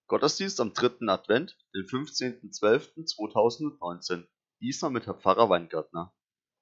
Gottesdienst am 3. Advent, den 15.12.2019. Diesmal mit Herr Pfarrer Weingärtner.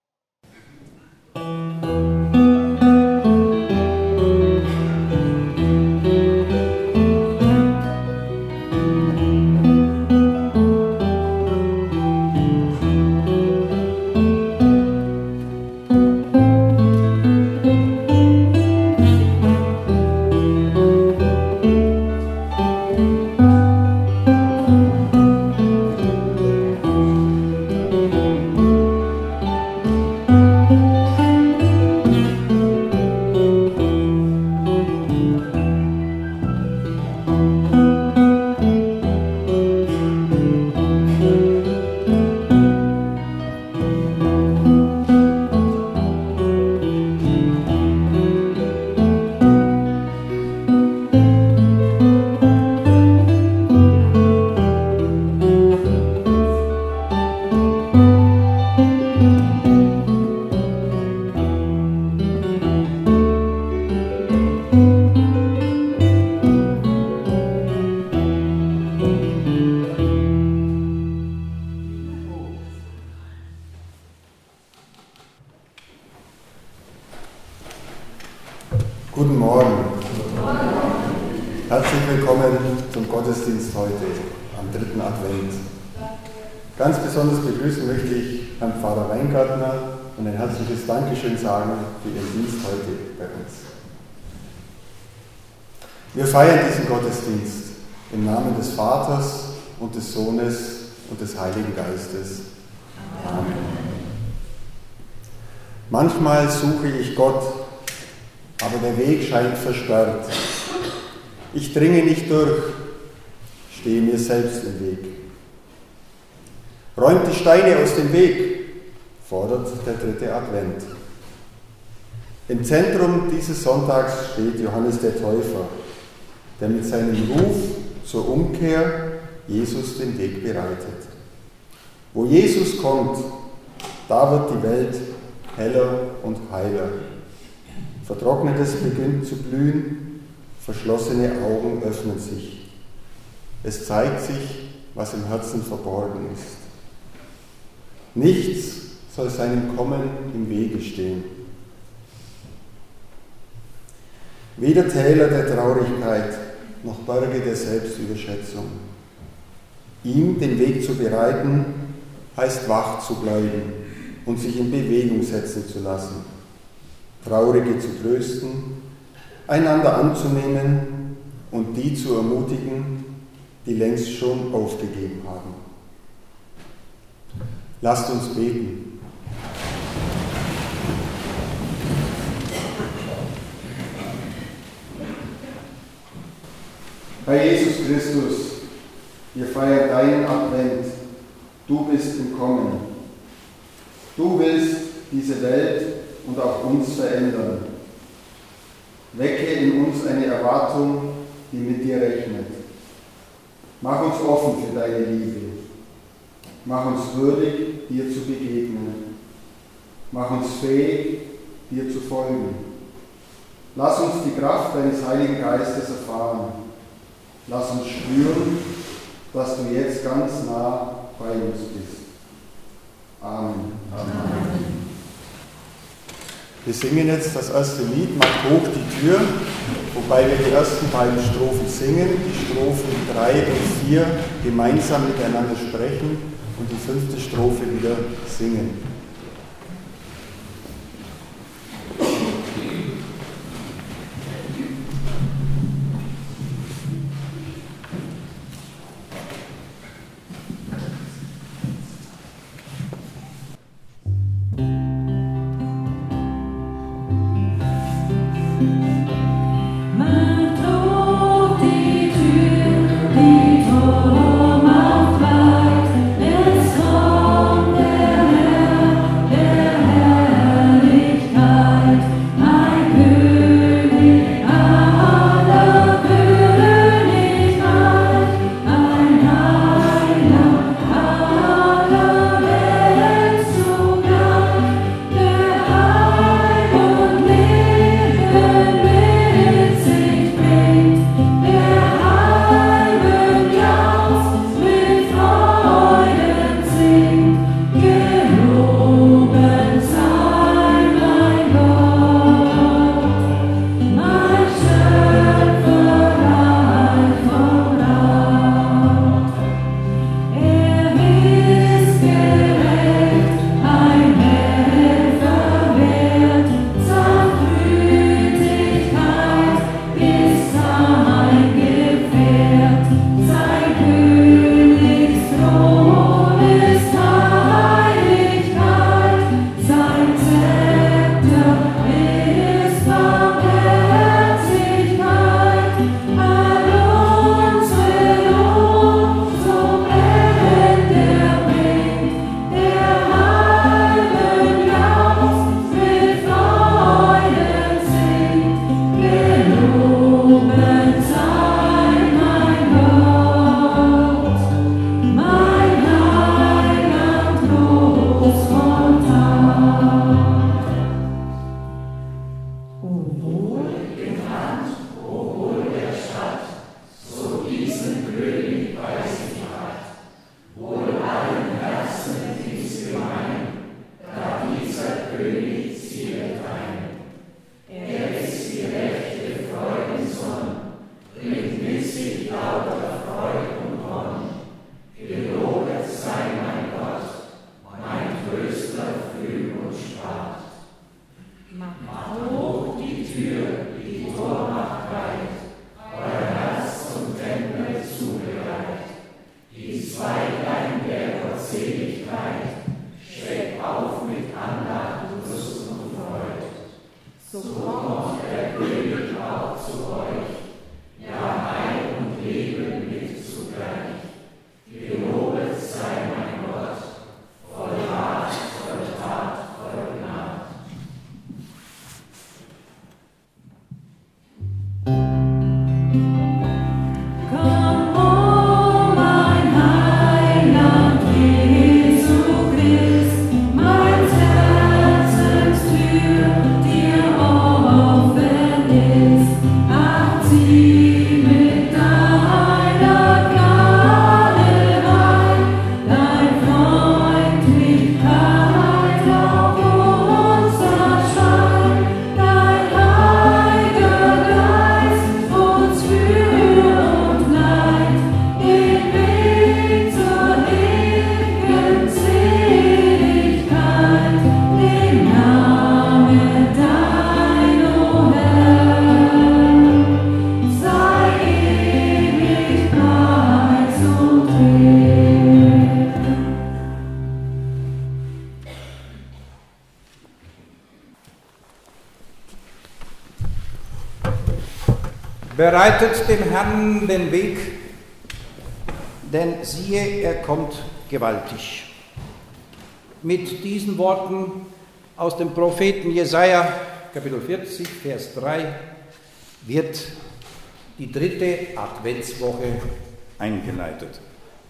Guten Morgen. Herzlich willkommen zum Gottesdienst heute, am 3. Advent. Ganz besonders begrüßen möchte ich Herrn Pfarrer Weingärtner und ein herzliches Dankeschön sagen für Ihren Dienst heute bei uns. Wir feiern diesen Gottesdienst im Namen des Vaters und des Sohnes und des Heiligen Geistes. Amen. Manchmal suche ich Gott, aber der Weg scheint versperrt. Ich dringe nicht durch, stehe mir selbst im Weg. Räumt die Steine aus dem Weg, fordert der 3. Advent. Im Zentrum dieses Sonntags steht Johannes der Täufer, der mit seinem Ruf zur Umkehr Jesus den Weg bereitet. Wo Jesus kommt, da wird die Welt heller und heiler. Vertrocknetes beginnt zu blühen, verschlossene Augen öffnen sich. Es zeigt sich, was im Herzen verborgen ist. Nichts soll seinem Kommen im Wege stehen. Weder Täler der Traurigkeit noch Berge der Selbstüberschätzung. Ihm den Weg zu bereiten, heißt wach zu bleiben und sich in Bewegung setzen zu lassen. Traurige zu trösten, einander anzunehmen und die zu ermutigen, die längst schon aufgegeben haben. Lasst uns beten. Herr Jesus Christus, wir feiern deinen Advent. Du bist im Kommen. Du willst diese Welt und auch uns verändern. Wecke in uns eine Erwartung, die mit dir rechnet. Mach uns offen für deine Liebe. Mach uns würdig, dir zu begegnen. Mach uns fähig, dir zu folgen. Lass uns die Kraft deines Heiligen Geistes erfahren. Lass uns spüren, dass du jetzt ganz nah bei uns bist. Amen. Amen. Wir singen jetzt das erste Lied, Macht hoch die Tür, wobei wir die ersten beiden Strophen singen, die Strophen 3 und 4 gemeinsam miteinander sprechen und die 5. Strophe wieder singen. Macht weit, es kommt der Herr. Bereitet dem Herrn den Weg, denn siehe, er kommt gewaltig. Mit diesen Worten aus dem Propheten Jesaja, Kapitel 40, Vers 3, wird die 3. Adventswoche eingeleitet.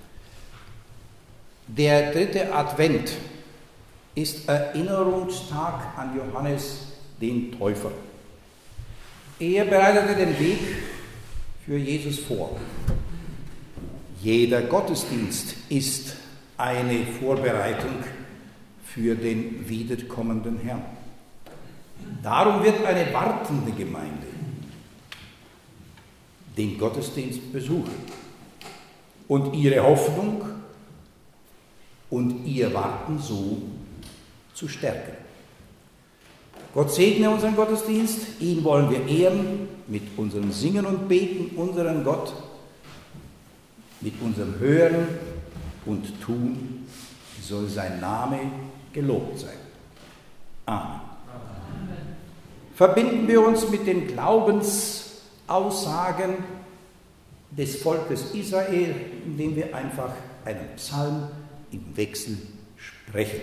Der 3. Advent ist Erinnerungstag an Johannes den Täufer. Er bereitete den Weg für Jesus vor. Jeder Gottesdienst ist eine Vorbereitung für den wiederkommenden Herrn. Darum wird eine wartende Gemeinde den Gottesdienst besuchen und ihre Hoffnung und ihr Warten so zu stärken. Gott segne unseren Gottesdienst, ihn wollen wir ehren mit unserem Singen und Beten, unseren Gott, mit unserem Hören und Tun soll sein Name gelobt sein. Amen. Verbinden wir uns mit den Glaubensaussagen des Volkes Israel, indem wir einfach einen Psalm im Wechsel sprechen.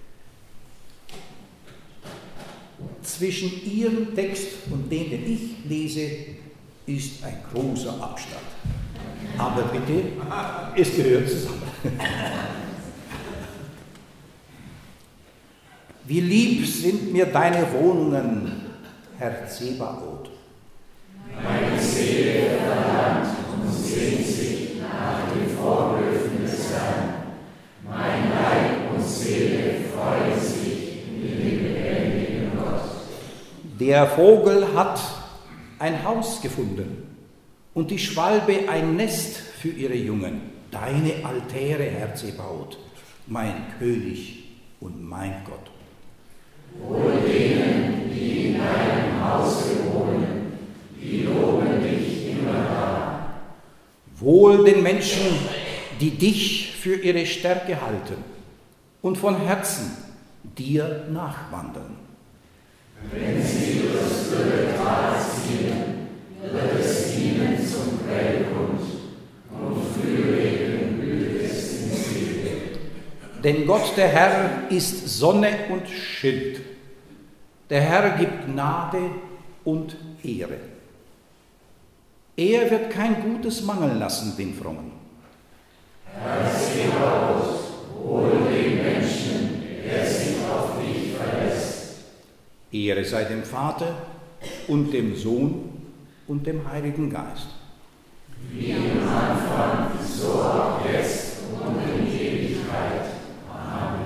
Zwischen Ihrem Text und dem, den ich lese, ist ein großer Abstand. Aber bitte, es gehört zusammen. Wie lieb sind mir deine Wohnungen, Herr Zebaoth. Meine Seele verlangt und sehnt sich nach den Vorhöfen des Herrn. Mein Leib und Seele freuen sich in dem lebendigen Gott. Der Vogel hat ein Haus gefunden und die Schwalbe ein Nest für ihre Jungen. Deine Altäre, Herr Zebaoth, mein König und mein Gott. Wohl denen, die in deinem Hause wohnen, die loben dich immer da. Wohl den Menschen, die dich für ihre Stärke halten und von Herzen dir nachwandern. Wenn sie durchs dürre Tal ziehen, wird es ihnen zum Quellgrund und Frühregen blüht es in sie. Denn Gott, der Herr, ist Sonne und Schild. Der Herr gibt Gnade und Ehre. Er wird kein Gutes mangeln lassen den Frommen. Herr Zebaoth, wohl dem Menschen, der sich auf dich verlässt. Ehre sei dem Vater und dem Sohn und dem Heiligen Geist. Wie im Anfang, so auch jetzt und in Ewigkeit. Amen.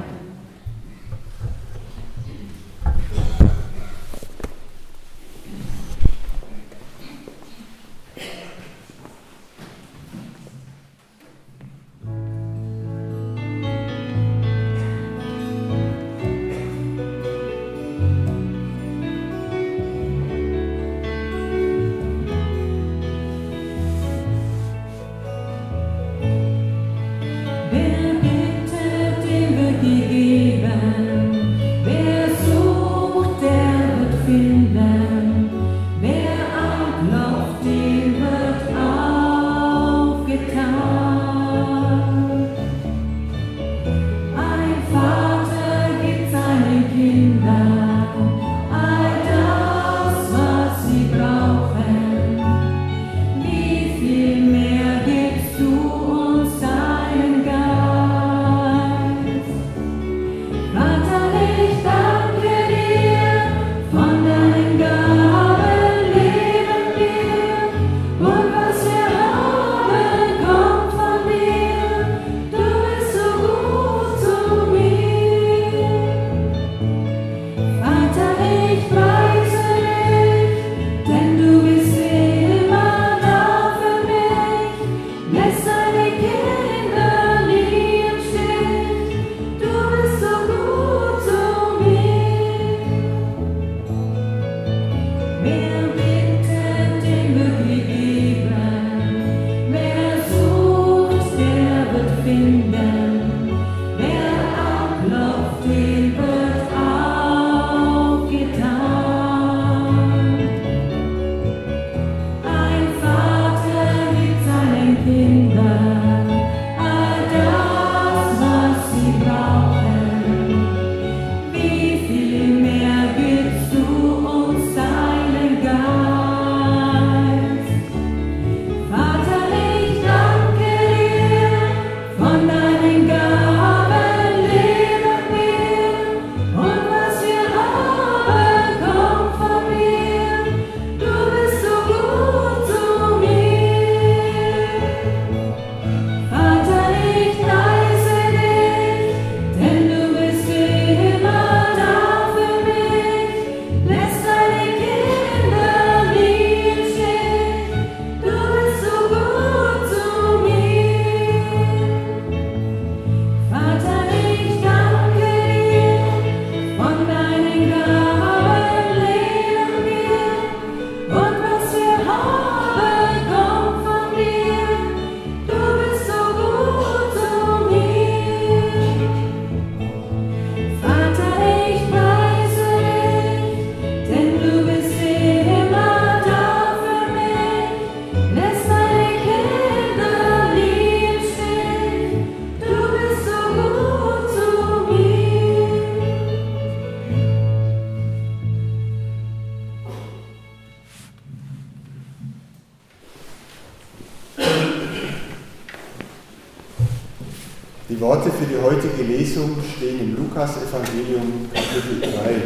Die Worte für die heutige Lesung stehen im Lukas-Evangelium, Kapitel 3.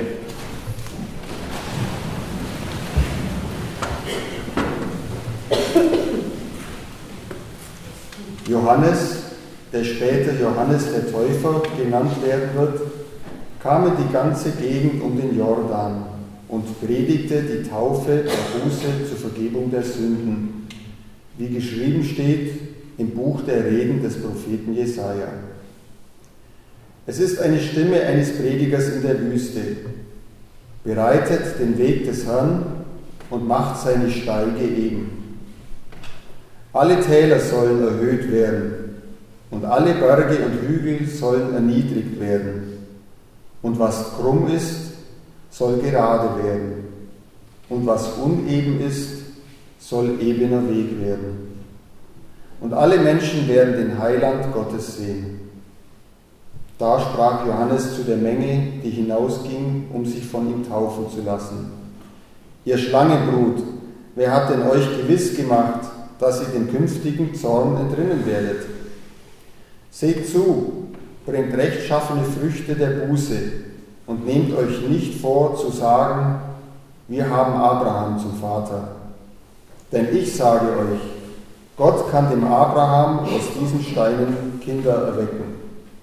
Johannes, der später Johannes der Täufer genannt werden wird, kam in die ganze Gegend um den Jordan und predigte die Taufe der Buße zur Vergebung der Sünden, wie geschrieben steht im Buch der Reden des Propheten Jesaja. Es ist eine Stimme eines Predigers in der Wüste. Bereitet den Weg des Herrn und macht seine Steige eben. Alle Täler sollen erhöht werden und alle Berge und Hügel sollen erniedrigt werden. Und was krumm ist, soll gerade werden. Und was uneben ist, soll ebener Weg werden. Und alle Menschen werden den Heiland Gottes sehen. Da sprach Johannes zu der Menge, die hinausging, um sich von ihm taufen zu lassen: Ihr Schlangenbrut, wer hat denn euch gewiss gemacht, dass ihr den künftigen Zorn entrinnen werdet? Seht zu, bringt rechtschaffene Früchte der Buße und nehmt euch nicht vor zu sagen, wir haben Abraham zum Vater. Denn ich sage euch, Gott kann dem Abraham aus diesen Steinen Kinder erwecken.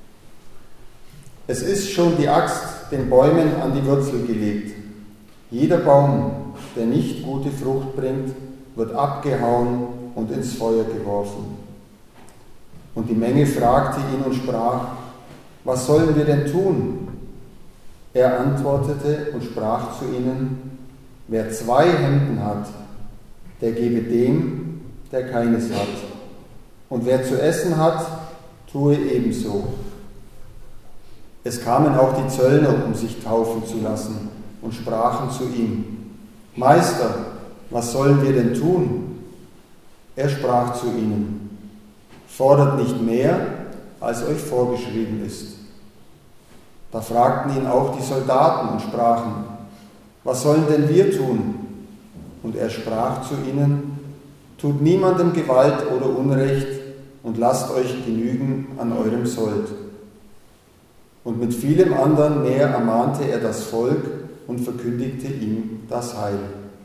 Es ist schon die Axt den Bäumen an die Wurzel gelegt. Jeder Baum, der nicht gute Frucht bringt, wird abgehauen und ins Feuer geworfen. Und die Menge fragte ihn und sprach: Was sollen wir denn tun? Er antwortete und sprach zu ihnen: Wer 2 Hemden hat, der gebe dem, der keines hat. Und wer zu essen hat, tue ebenso. Es kamen auch die Zöllner, um sich taufen zu lassen, und sprachen zu ihm: Meister, was sollen wir denn tun? Er sprach zu ihnen: Fordert nicht mehr, als euch vorgeschrieben ist. Da fragten ihn auch die Soldaten und sprachen: Was sollen denn wir tun? Und er sprach zu ihnen: Tut niemandem Gewalt oder Unrecht und lasst euch genügen an eurem Sold. Und mit vielem anderen mehr ermahnte er das Volk und verkündigte ihm das Heil.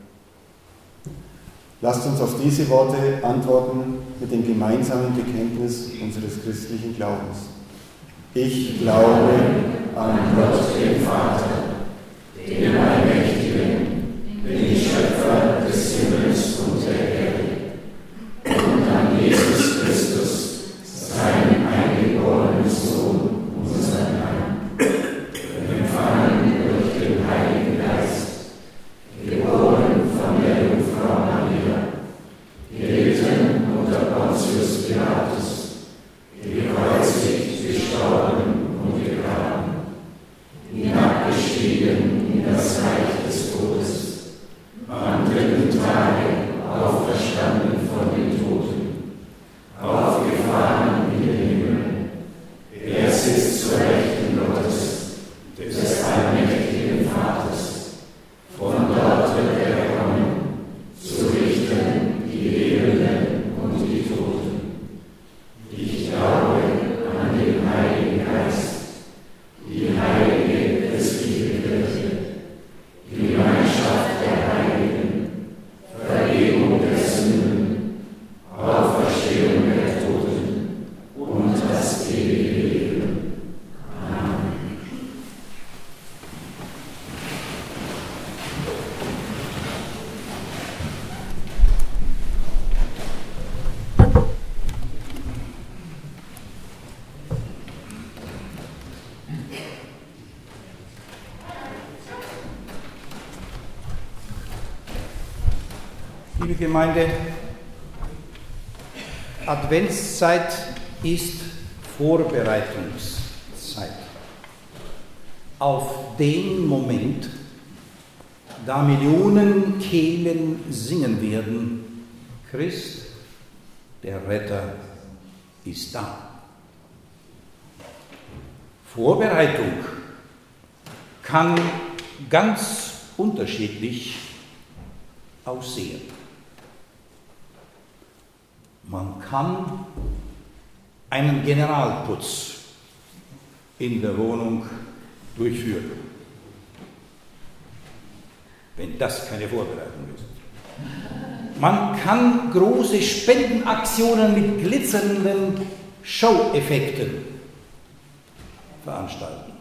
Lasst uns auf diese Worte antworten mit dem gemeinsamen Bekenntnis unseres christlichen Glaubens. Ich glaube an Gott, den Vater, den Allmächtigen, den Schöpfer des Himmels und der Erde, und an Jesus Christus, seinen eingeborenen Sohn, unseren Herrn, empfangen durch den Heiligen Geist, geboren von der Jungfrau Maria, gelitten unter Pontius Pilatus, gekreuzigt, gestorben und begraben, hinabgestiegen in das Reich Gemeinde, Adventszeit ist Vorbereitungszeit auf den Moment, da Millionen Kehlen singen werden: Christ, der Retter, ist da. Vorbereitung kann ganz unterschiedlich aussehen. Man kann einen Generalputz in der Wohnung durchführen, wenn das keine Vorbereitung ist. Man kann große Spendenaktionen mit glitzernden Show-Effekten veranstalten.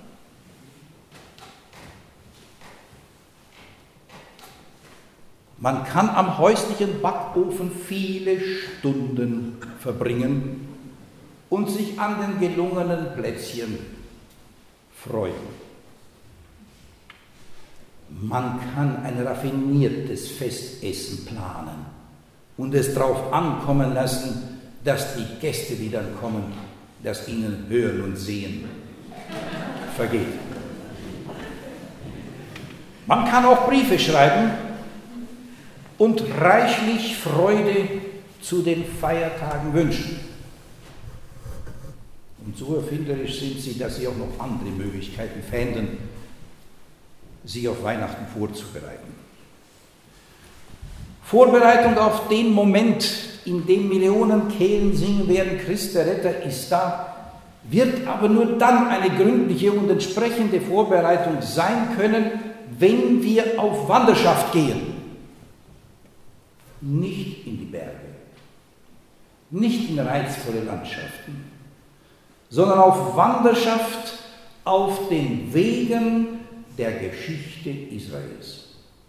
Man kann am häuslichen Backofen viele Stunden verbringen und sich an den gelungenen Plätzchen freuen. Man kann ein raffiniertes Festessen planen und es darauf ankommen lassen, dass die Gäste, die dann kommen, das ihnen Hören und Sehen vergeht. Man kann auch Briefe schreiben und reichlich Freude zu den Feiertagen wünschen. Und so erfinderisch sind sie, dass sie auch noch andere Möglichkeiten fänden, sich auf Weihnachten vorzubereiten. Vorbereitung auf den Moment, in dem Millionen Kehlen singen werden: Christ, der Retter, ist da, wird aber nur dann eine gründliche und entsprechende Vorbereitung sein können, wenn wir auf Wanderschaft gehen. Nicht in die Berge, nicht in reizvolle Landschaften, sondern auf Wanderschaft auf den Wegen der Geschichte Israels.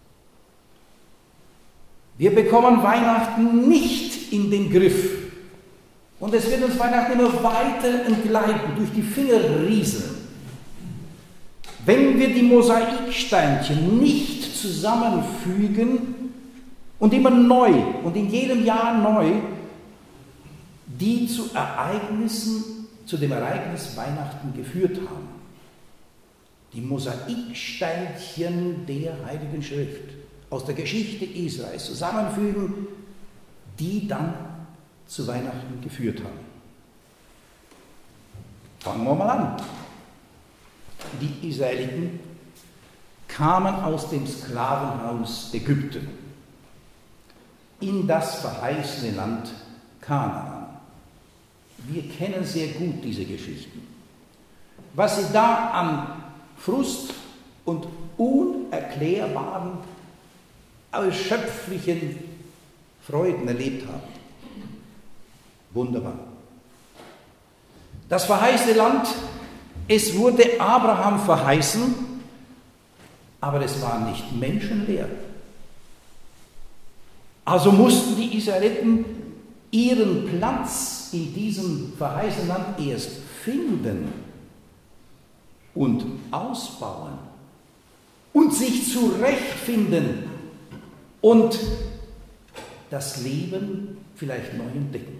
Wir bekommen Weihnachten nicht in den Griff und es wird uns Weihnachten immer weiter entgleiten, durch die Finger rieseln. Wenn wir die Mosaiksteinchen nicht zusammenfügen und immer neu und in jedem Jahr neu, die zu dem Ereignis Weihnachten geführt haben. Die Mosaiksteinchen der Heiligen Schrift aus der Geschichte Israels zusammenfügen, die dann zu Weihnachten geführt haben. Fangen wir mal an. Die Israeliten kamen aus dem Sklavenhaus Ägypten in das verheißene Land Kanaan. Wir kennen sehr gut diese Geschichten. Was sie da an Frust und unerklärbaren, ausschöpflichen Freuden erlebt haben. Wunderbar. Das verheißene Land, es wurde Abraham verheißen, aber es war nicht menschenleer. Also mussten die Israeliten ihren Platz in diesem verheißenen Land erst finden und ausbauen und sich zurechtfinden und das Leben vielleicht neu entdecken.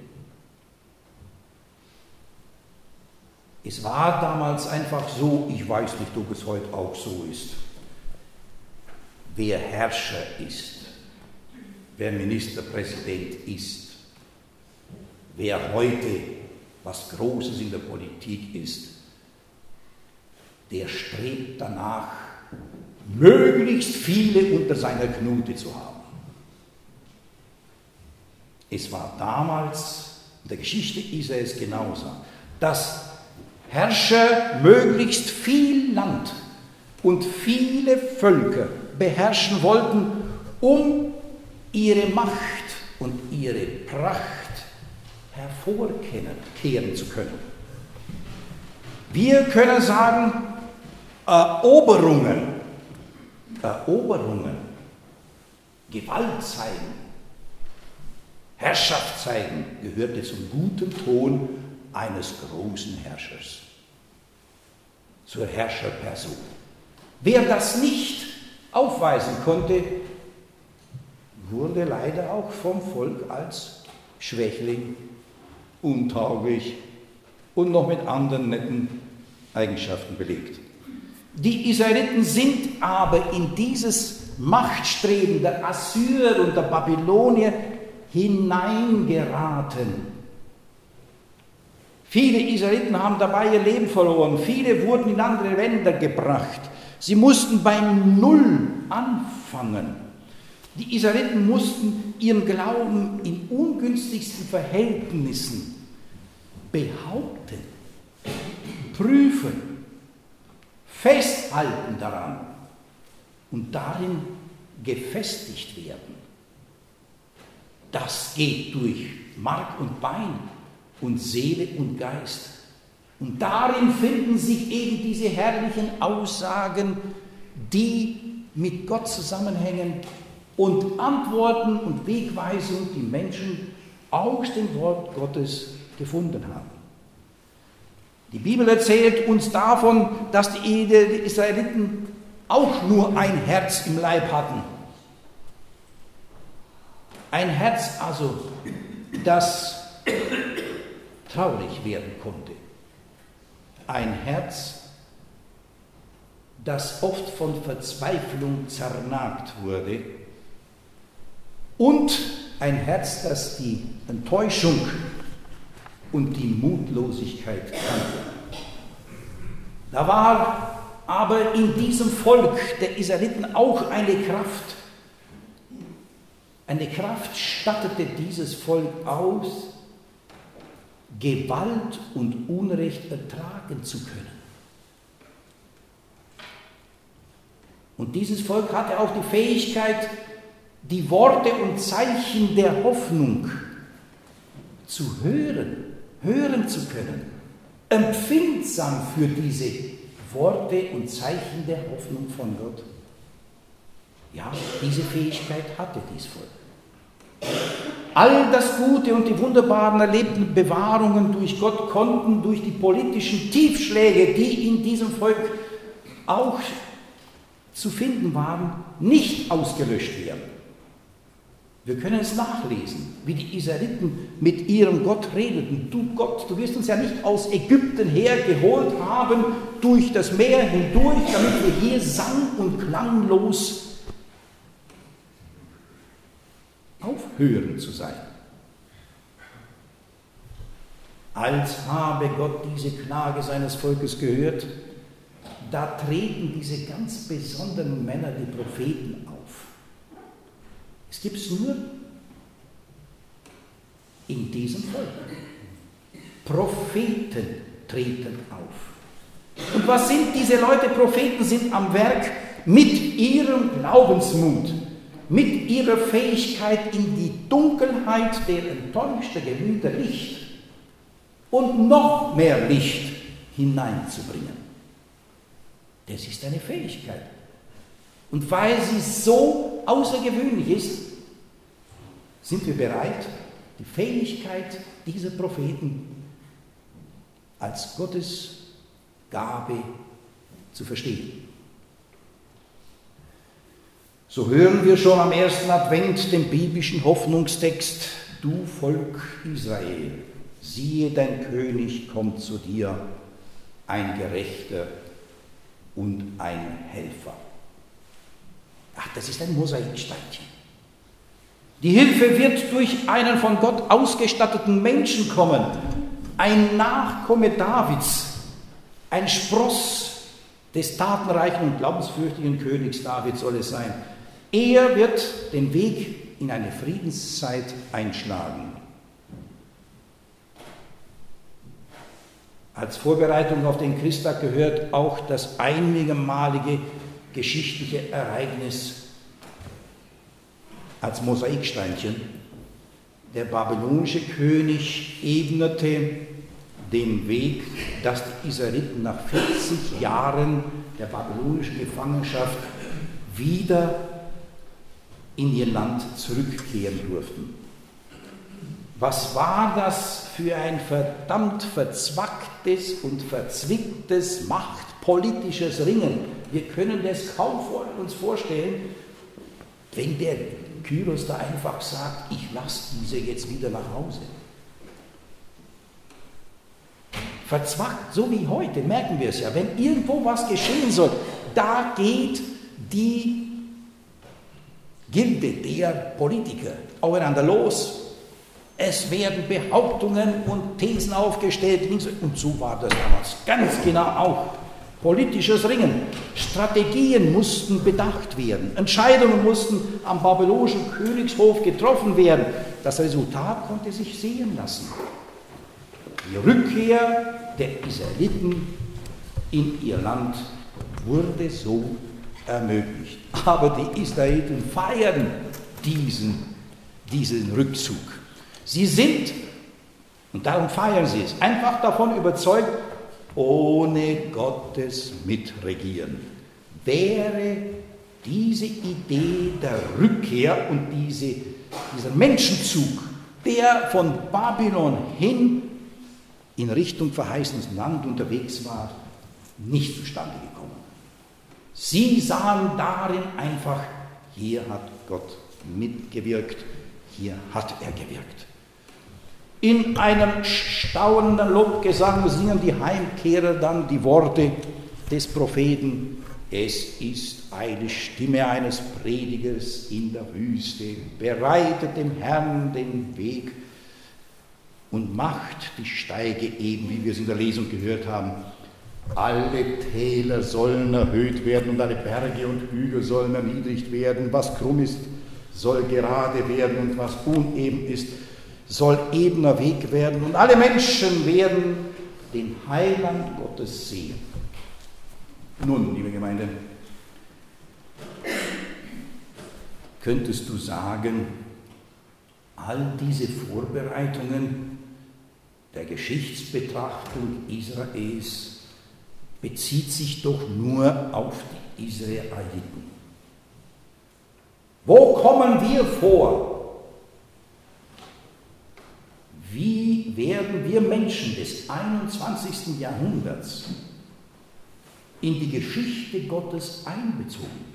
Es war damals einfach so, ich weiß nicht, ob es heute auch so ist. Wer Herrscher ist, wer Ministerpräsident ist, wer heute was Großes in der Politik ist, der strebt danach, möglichst viele unter seiner Knute zu haben. Es war damals in der Geschichte Israels genauso, dass Herrscher möglichst viel Land und viele Völker beherrschen wollten, um ihre Macht und ihre Pracht hervorkehren zu können. Wir können sagen, Eroberungen, Gewalt zeigen, Herrschaft zeigen, gehörte zum guten Ton eines großen Herrschers, zur Herrscherperson. Wer das nicht aufweisen konnte, wurde leider auch vom Volk als Schwächling, untauglich und noch mit anderen netten Eigenschaften belegt. Die Israeliten sind aber in dieses Machtstreben der Assyrer und der Babylonier hineingeraten. Viele Israeliten haben dabei ihr Leben verloren, viele wurden in andere Länder gebracht. Sie mussten beim Null anfangen. Die Israeliten mussten ihren Glauben in ungünstigsten Verhältnissen behaupten, prüfen, festhalten daran und darin gefestigt werden. Das geht durch Mark und Bein und Seele und Geist. Und darin finden sich eben diese herrlichen Aussagen, die mit Gott zusammenhängen und Antworten und Wegweisungen, die Menschen aus dem Wort Gottes gefunden haben. Die Bibel erzählt uns davon, dass die Israeliten auch nur ein Herz im Leib hatten. Ein Herz also, das traurig werden konnte. Ein Herz, das oft von Verzweiflung zernagt wurde. Und ein Herz, das die Enttäuschung und die Mutlosigkeit kannte. Da war aber in diesem Volk der Israeliten auch eine Kraft. Eine Kraft stattete dieses Volk aus, Gewalt und Unrecht ertragen zu können. Und dieses Volk hatte auch die Fähigkeit, die Worte und Zeichen der Hoffnung zu hören zu können, empfindsam für diese Worte und Zeichen der Hoffnung von Gott. Ja, diese Fähigkeit hatte dieses Volk. All das Gute und die wunderbaren erlebten Bewahrungen durch Gott konnten durch die politischen Tiefschläge, die in diesem Volk auch zu finden waren, nicht ausgelöscht werden. Wir können es nachlesen, wie die Israeliten mit ihrem Gott redeten. Du Gott, du wirst uns ja nicht aus Ägypten hergeholt haben, durch das Meer hindurch, damit wir hier sang- und klanglos aufhören zu sein. Als habe Gott diese Klage seines Volkes gehört, da treten diese ganz besonderen Männer, die Propheten, auf. Es gibt es nur in diesem Volk. Propheten treten auf. Und was sind diese Leute? Propheten sind am Werk mit ihrem Glaubensmut, mit ihrer Fähigkeit, in die Dunkelheit der enttäuschten Gemüter Licht und noch mehr Licht hineinzubringen. Das ist eine Fähigkeit. Und weil sie so außergewöhnlich ist, sind wir bereit, die Fähigkeit dieser Propheten als Gottes Gabe zu verstehen. So hören wir schon am ersten Advent den biblischen Hoffnungstext: Du Volk Israel, siehe, dein König kommt zu dir, ein Gerechter und ein Helfer. Ach, das ist ein Mosaiksteinchen. Die Hilfe wird durch einen von Gott ausgestatteten Menschen kommen, ein Nachkomme Davids, ein Spross des tatenreichen und glaubensfürchtigen Königs David soll es sein. Er wird den Weg in eine Friedenszeit einschlagen. Als Vorbereitung auf den Christtag gehört auch das einmalige geschichtliche Ereignis als Mosaiksteinchen. Der babylonische König ebnete den Weg, dass die Israeliten nach 40 Jahren der babylonischen Gefangenschaft wieder in ihr Land zurückkehren durften. Was war das für ein verdammt verzwacktes und verzwicktes machtpolitisches Ringen? Wir können das kaum uns vorstellen, wenn der Kyros da einfach sagt, ich lasse diese jetzt wieder nach Hause. Verzwackt, so wie heute, merken wir es ja, wenn irgendwo was geschehen soll, da geht die Gilde der Politiker aufeinander los. Es werden Behauptungen und Thesen aufgestellt, und so war das damals ganz genau auch. Politisches Ringen, Strategien mussten bedacht werden, Entscheidungen mussten am babylonischen Königshof getroffen werden. Das Resultat konnte sich sehen lassen. Die Rückkehr der Israeliten in ihr Land wurde so ermöglicht. Aber die Israeliten feiern diesen Rückzug. Sie sind, und darum feiern sie es, einfach davon überzeugt, ohne Gottes Mitregieren wäre diese Idee der Rückkehr und dieser Menschenzug, der von Babylon hin in Richtung verheißenes Land unterwegs war, nicht zustande gekommen. Sie sahen darin einfach, hier hat Gott mitgewirkt, hier hat er gewirkt. In einem staunenden Lobgesang singen die Heimkehrer dann die Worte des Propheten: Es ist eine Stimme eines Predigers in der Wüste, bereitet dem Herrn den Weg und macht die Steige eben, wie wir es in der Lesung gehört haben. Alle Täler sollen erhöht werden und alle Berge und Hügel sollen erniedrigt werden. Was krumm ist, soll gerade werden und was uneben ist, soll ebener Weg werden. Und alle Menschen werden den Heiland Gottes sehen. Nun, liebe Gemeinde, könntest du sagen, all diese Vorbereitungen der Geschichtsbetrachtung Israels bezieht sich doch nur auf die Israeliten. Wo kommen wir vor? Wie werden wir Menschen des 21. Jahrhunderts in die Geschichte Gottes einbezogen?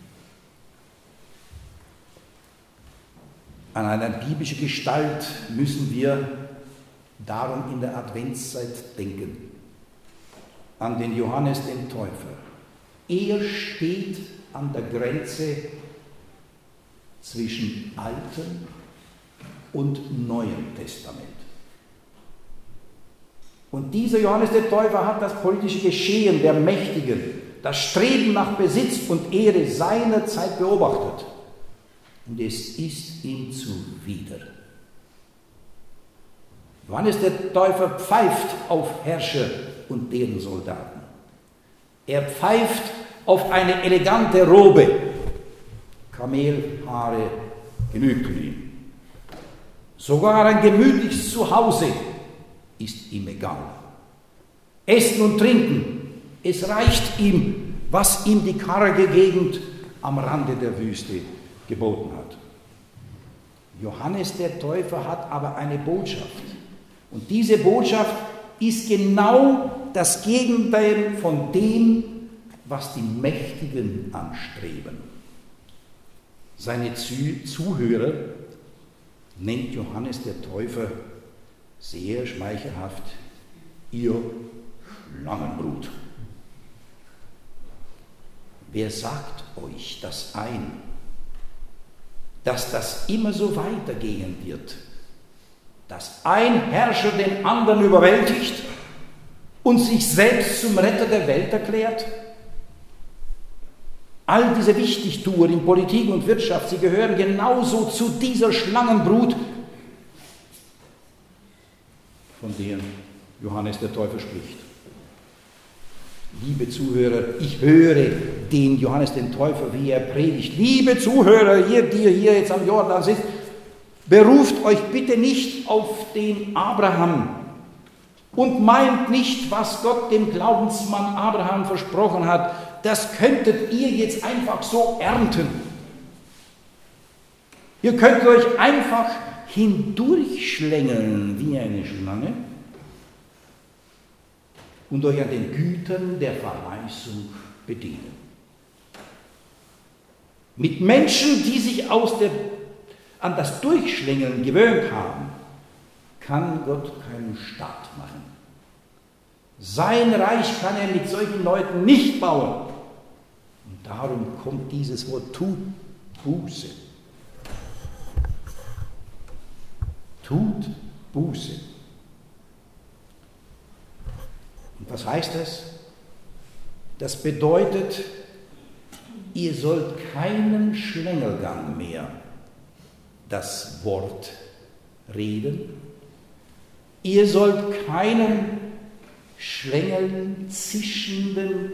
An eine biblische Gestalt müssen wir darum in der Adventszeit denken. An den Johannes den Täufer. Er steht an der Grenze zwischen Altem und Neuem Testament. Und dieser Johannes der Täufer hat das politische Geschehen der Mächtigen, das Streben nach Besitz und Ehre seiner Zeit beobachtet. Und es ist ihm zuwider. Johannes der Täufer pfeift auf Herrscher und deren Soldaten. Er pfeift auf eine elegante Robe. Kamelhaare genügten ihm. Sogar ein gemütliches Zuhause ist ihm egal. Essen und Trinken, es reicht ihm, was ihm die karge Gegend am Rande der Wüste geboten hat. Johannes der Täufer hat aber eine Botschaft. Und diese Botschaft ist genau das Gegenteil von dem, was die Mächtigen anstreben. Seine Zuhörer nennt Johannes der Täufer sehr schmeichelhaft ihr Schlangenbrut. Wer sagt euch das ein, dass das immer so weitergehen wird, dass ein Herrscher den anderen überwältigt und sich selbst zum Retter der Welt erklärt? All diese Wichtigtuer in Politik und Wirtschaft, sie gehören genauso zu dieser Schlangenbrut, von der Johannes der Täufer spricht. Liebe Zuhörer, ich höre den Johannes den Täufer, wie er predigt. Liebe Zuhörer, die ihr hier jetzt am Jordan sitzt, beruft euch bitte nicht auf den Abraham und meint nicht, was Gott dem Glaubensmann Abraham versprochen hat. Das könntet ihr jetzt einfach so ernten. Ihr könnt euch einfach hindurchschlängeln wie eine Schlange und euch an den Gütern der Verheißung bedienen. Mit Menschen, die sich aus der an das Durchschlängeln gewöhnt haben, kann Gott keinen Staat machen. Sein Reich kann er mit solchen Leuten nicht bauen. Und darum kommt dieses Wort tut Buße. Tut Buße. Und was heißt das? Das bedeutet, ihr sollt keinen Schlängelgang mehr das Wort reden. Ihr sollt keinen schlängelnden, zischenden,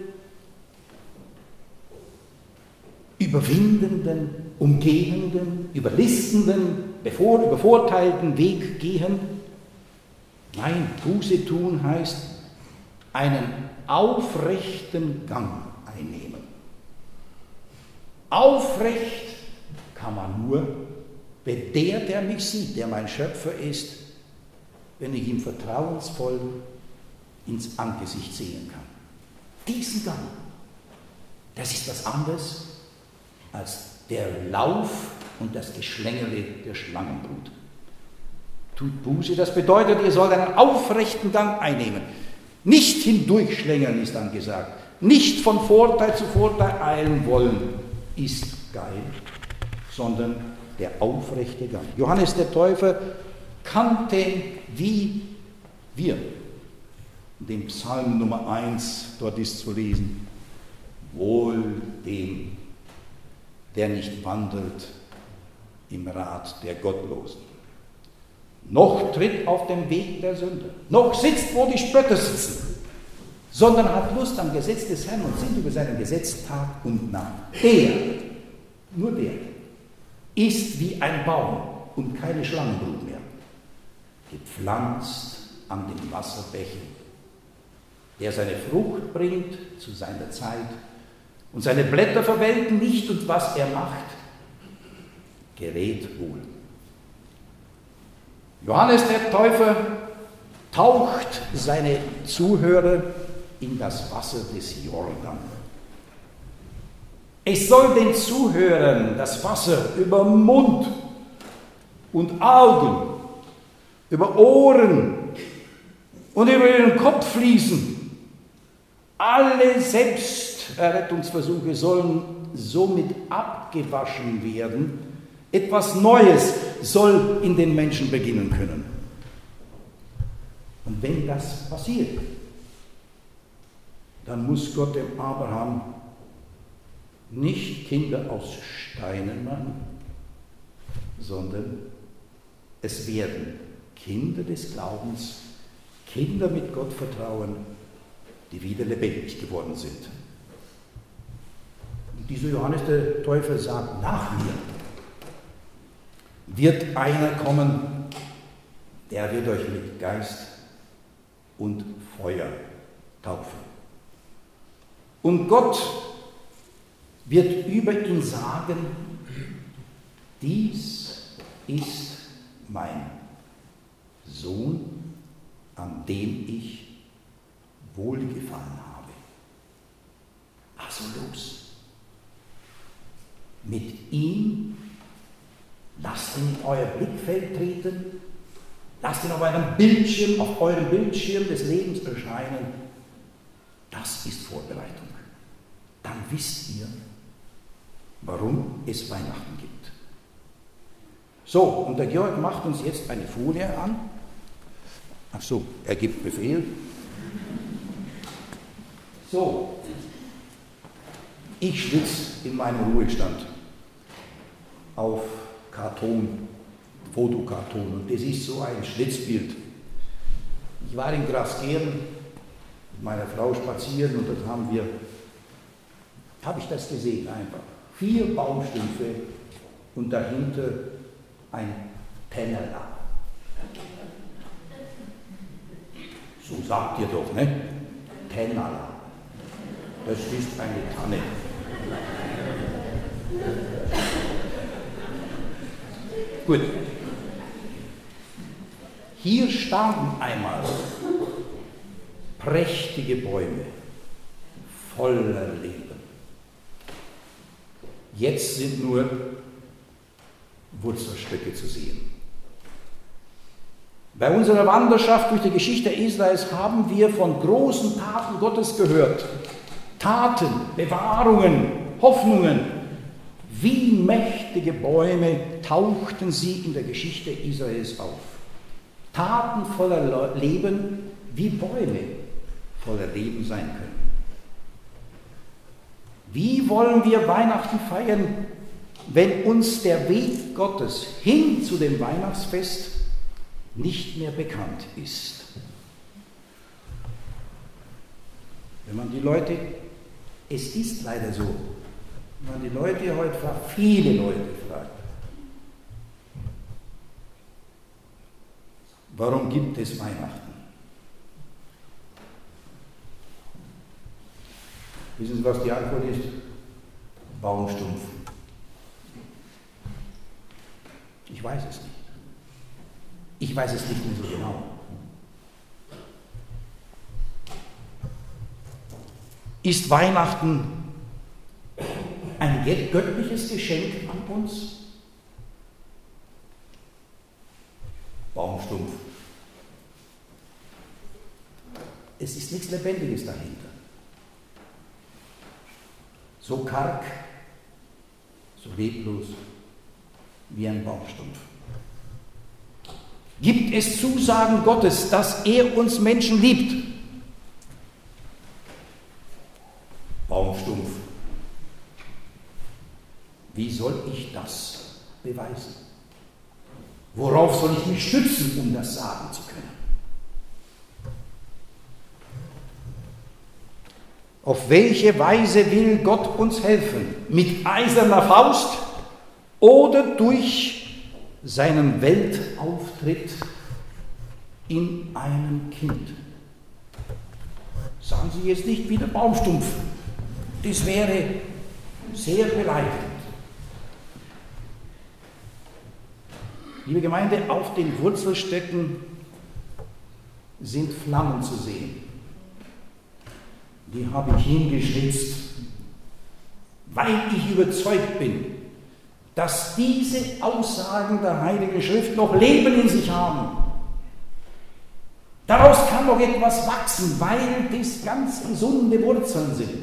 überwindenden, umgehenden, überlistenden, übervorteilten Weg gehen. Nein, Buße tun heißt einen aufrechten Gang einnehmen. Aufrecht kann man nur, wenn der mich sieht, der mein Schöpfer ist, wenn ich ihm vertrauensvoll ins Angesicht sehen kann. Diesen Gang, das ist was anderes als der Lauf und das Geschlängele der Schlangenbrut. Tut Buße, das bedeutet, ihr sollt einen aufrechten Gang einnehmen. Nicht hindurchschlängeln ist dann gesagt. Nicht von Vorteil zu Vorteil eilen wollen, ist geil, sondern der aufrechte Gang. Johannes der Täufer kannte wie wir. In dem Psalm Nummer 1, dort ist zu lesen, wohl dem, der nicht wandelt im Rat der Gottlosen, noch tritt auf dem Weg der Sünde, noch sitzt, wo die Spötter sitzen, sondern hat Lust am Gesetz des Herrn und sinnt über seinem Gesetz Tag und Nacht. Der, nur der, ist wie ein Baum und keine Schlangenbrut mehr, gepflanzt an den Wasserbächen, der seine Frucht bringt zu seiner Zeit und seine Blätter verwelken nicht und was er macht, gerät wohl. Johannes der Täufer taucht seine Zuhörer in das Wasser des Jordan. Es soll den Zuhörern das Wasser über Mund und Augen, über Ohren und über ihren Kopf fließen. Alle Selbsterrettungsversuche sollen somit abgewaschen werden. Etwas Neues soll in den Menschen beginnen können. Und wenn das passiert, dann muss Gott dem Abraham nicht Kinder aus Steinen machen, sondern es werden Kinder des Glaubens, Kinder mit Gott vertrauen, die wieder lebendig geworden sind. Und dieser Johannes der Täufer sagt, nach mir wird einer kommen, der wird euch mit Geist und Feuer taufen. Und Gott wird über ihn sagen, dies ist mein Sohn, an dem ich wohlgefallen habe. Also los. Mit ihm lasst ihn in euer Blickfeld treten, lasst ihn auf eurem Bildschirm des Lebens erscheinen. Das ist Vorbereitung. Dann wisst ihr, warum es Weihnachten gibt. So, und der Georg macht uns jetzt eine Folie an. Ach so, er gibt Befehl. So, ich schwitze in meinem Ruhestand auf Karton, Fotokarton, und das ist so ein Schnitzbild. Ich war in Graskehren mit meiner Frau spazieren und dort habe ich das gesehen einfach. 4 Baumstümpfe und dahinter ein Tennerla. So sagt ihr doch, ne? Tennerla. Das ist eine Tanne. Gut. Hier standen einmal prächtige Bäume voller Leben. Jetzt sind nur Wurzelstöcke zu sehen. Bei unserer Wanderschaft durch die Geschichte Israels haben wir von großen Taten Gottes gehört. Taten, Bewahrungen, Hoffnungen. Wie mächtige Bäume tauchten sie in der Geschichte Israels auf. Taten voller Leben, wie Bäume voller Leben sein können. Wie wollen wir Weihnachten feiern, wenn uns der Weg Gottes hin zu dem Weihnachtsfest nicht mehr bekannt ist? Wenn man die Leute, es ist leider so, wenn man die Leute heute fragt, viele Leute fragt, warum gibt es Weihnachten? Wissen Sie, was die Antwort ist? Baumstumpf. Ich weiß es nicht. Ich weiß es nicht mehr so genau. Ist Weihnachten ein göttliches Geschenk an uns? Baumstumpf. Es ist nichts Lebendiges dahinter. So karg, so leblos wie ein Baumstumpf. Gibt es Zusagen Gottes, dass er uns Menschen liebt? Baumstumpf. Wie soll ich das beweisen? Worauf soll ich mich stützen, um das sagen zu können? Auf welche Weise will Gott uns helfen? Mit eiserner Faust oder durch seinen Weltauftritt in einem Kind? Sagen Sie jetzt nicht wieder Baumstumpf. Das wäre sehr beleidigend. Liebe Gemeinde, auf den Wurzelstöcken sind Flammen zu sehen. Die habe ich hingeschnitzt, weil ich überzeugt bin, dass diese Aussagen der Heiligen Schrift noch Leben in sich haben. Daraus kann noch etwas wachsen, weil das ganz gesunde Wurzeln sind.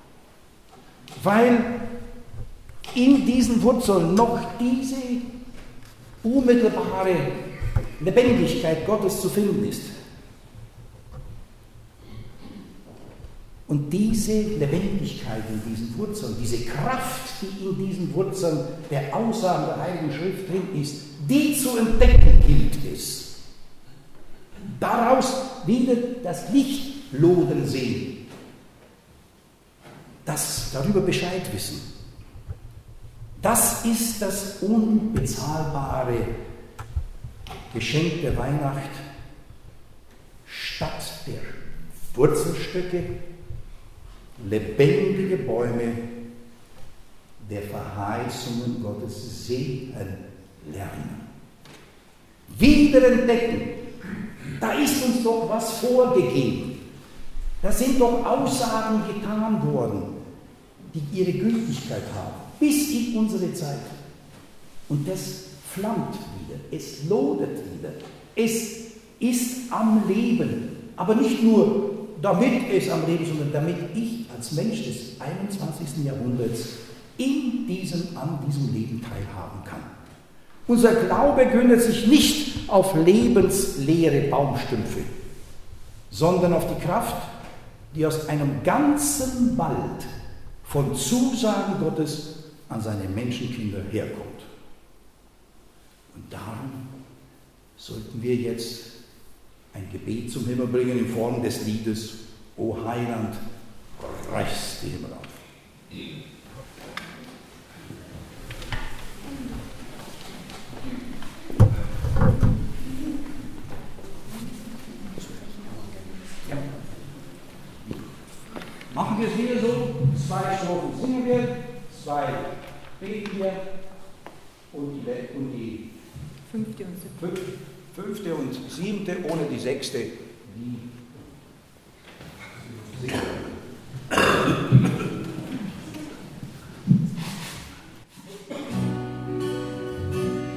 Weil in diesen Wurzeln noch diese unmittelbare Lebendigkeit Gottes zu finden ist. Und diese Lebendigkeit in diesen Wurzeln, diese Kraft, die in diesen Wurzeln der Aussagen der Heiligen Schrift drin ist, die zu entdecken gilt es. Daraus wieder das Licht lodern sehen, darüber Bescheid wissen. Das ist das unbezahlbare Geschenk der Weihnacht. Statt der Wurzelstöcke lebendige Bäume der Verheißungen Gottes sehen lernen. Wiederentdecken. Da ist uns doch was vorgegeben. Da sind doch Aussagen getan worden, die ihre Gültigkeit haben, bis in unsere Zeit. Und das flammt wieder, es lodert wieder, es ist am Leben. Aber nicht nur damit es am Leben ist, sondern damit ich als Mensch des 21. Jahrhunderts an diesem Leben teilhaben kann. Unser Glaube gründet sich nicht auf lebensleere Baumstümpfe, sondern auf die Kraft, die aus einem ganzen Wald von Zusagen Gottes an seine Menschenkinder herkommt. Und darum sollten wir jetzt ein Gebet zum Himmel bringen in Form des Liedes O Heiland, reiß die Himmel auf. Ja. Machen wir es wieder so, 2 Strophen singen wir, 2 beten wir und die 5. und 7. ohne die 6. die singen.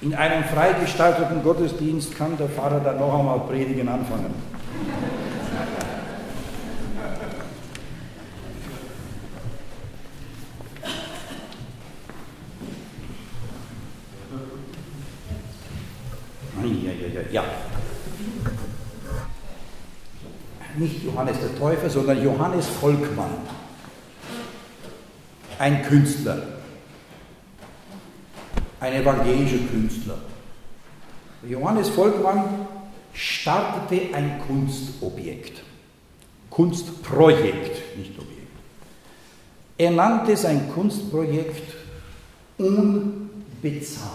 In einem freigestalteten Gottesdienst kann der Pfarrer dann noch einmal predigen anfangen. Ja. Nicht Johannes der Täufer, sondern Johannes Volkmann. Ein Künstler. Ein evangelischer Künstler. Johannes Volkmann startete ein Kunstobjekt. Kunstprojekt, nicht Objekt. Er nannte sein Kunstprojekt unbezahlbar.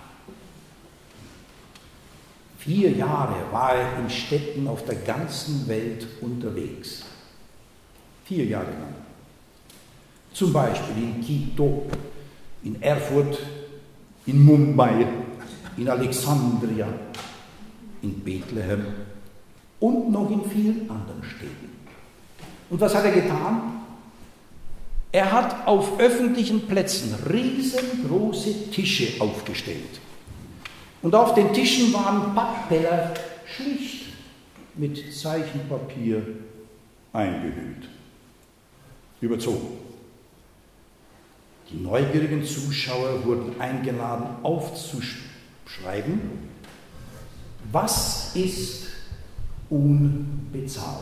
4 Jahre war er in Städten auf der ganzen Welt unterwegs. 4 Jahre lang. Zum Beispiel in Quito, in Erfurt, in Mumbai, in Alexandria, in Bethlehem und noch in vielen anderen Städten. Und was hat er getan? Er hat auf öffentlichen Plätzen riesengroße Tische aufgestellt. Und auf den Tischen waren Pappteller schlicht mit Zeichenpapier eingehüllt, überzogen. Die neugierigen Zuschauer wurden eingeladen, aufzuschreiben, was ist unbezahlbar.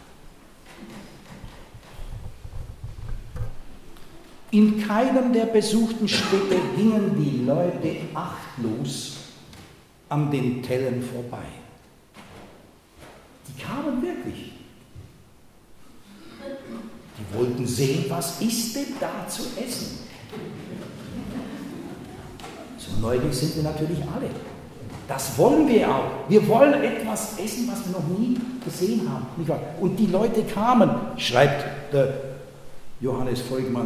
In keinem der besuchten Städte gingen die Leute achtlos an den Tellern vorbei. Die kamen wirklich. Die wollten sehen, was ist denn da zu essen? So neugierig sind wir natürlich alle. Das wollen wir auch. Wir wollen etwas essen, was wir noch nie gesehen haben. Nicht wahr? Und die Leute kamen, schreibt der Johannes Volkmann.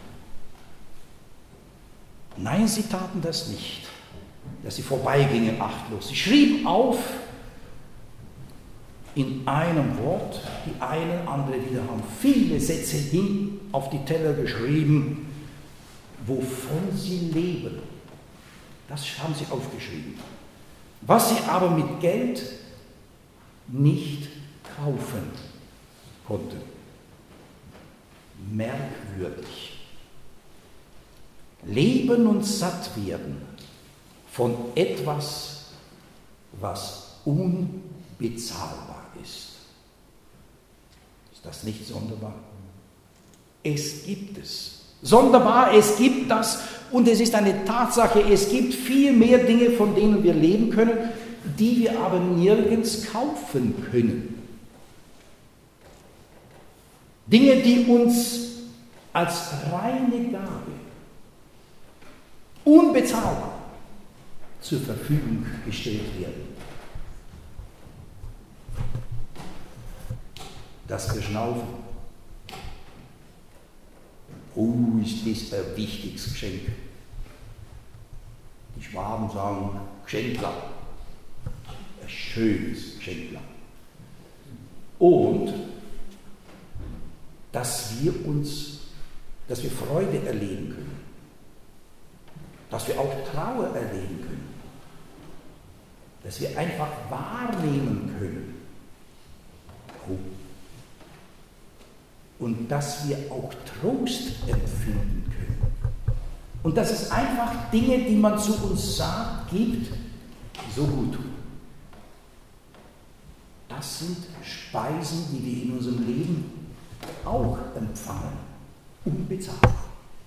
Nein, sie taten das nicht, dass sie vorbeigingen achtlos. Sie schrieben auf, in einem Wort, die einen, andere wieder haben viele Sätze hin auf die Teller geschrieben, wovon sie leben. Das haben sie aufgeschrieben. Was sie aber mit Geld nicht kaufen konnten. Merkwürdig. Leben und satt werden von etwas, was unbezahlbar ist. Ist das nicht sonderbar? Es gibt es. Sonderbar, es gibt das und es ist eine Tatsache, es gibt viel mehr Dinge, von denen wir leben können, die wir aber nirgends kaufen können. Dinge, die uns als reine Gabe, unbezahlbar, zur Verfügung gestellt werden. Das Verschnaufen. Oh, ist das ein wichtiges Geschenk. Die Schwaben sagen Geschenkler. Ein schönes Geschenkler. Und dass wir Freude erleben können. Dass wir auch Trauer erleben können. Dass wir einfach wahrnehmen können. Oh. Und dass wir auch Trost empfinden können. Und dass es einfach Dinge, die man zu uns sagt, gibt, die so gut tun. Das sind Speisen, die wir in unserem Leben auch empfangen. Unbezahlbar.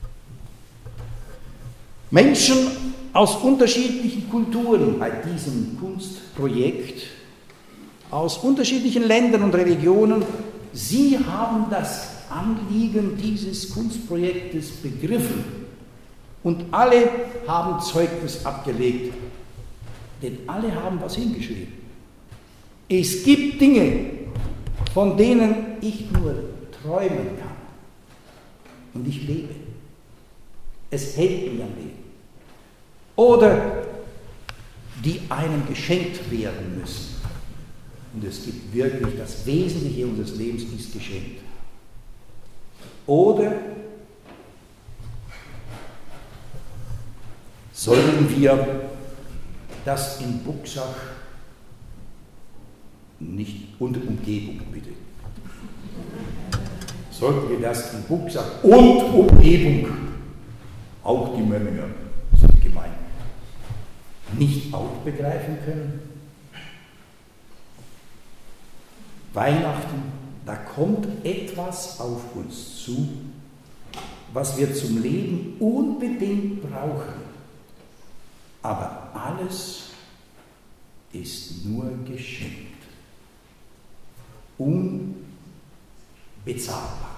Menschen aus unterschiedlichen Kulturen bei diesem Kunstprojekt, aus unterschiedlichen Ländern und Religionen, sie haben das Anliegen dieses Kunstprojektes begriffen und alle haben Zeugnis abgelegt, denn alle haben was hingeschrieben. Es gibt Dinge, von denen ich nur träumen kann und ich lebe. Es hält mich am Leben. Oder die einem geschenkt werden müssen. Und es gibt wirklich, das Wesentliche unseres Lebens ist geschenkt. Oder sollen wir das in Buxach nicht und Umgebung, bitte. Sollten wir das in Buxach und Umgebung, auch die Mönninger sind gemeint, nicht auch begreifen können? Weihnachten, da kommt etwas auf uns zu, was wir zum Leben unbedingt brauchen. Aber alles ist nur geschenkt. Unbezahlbar.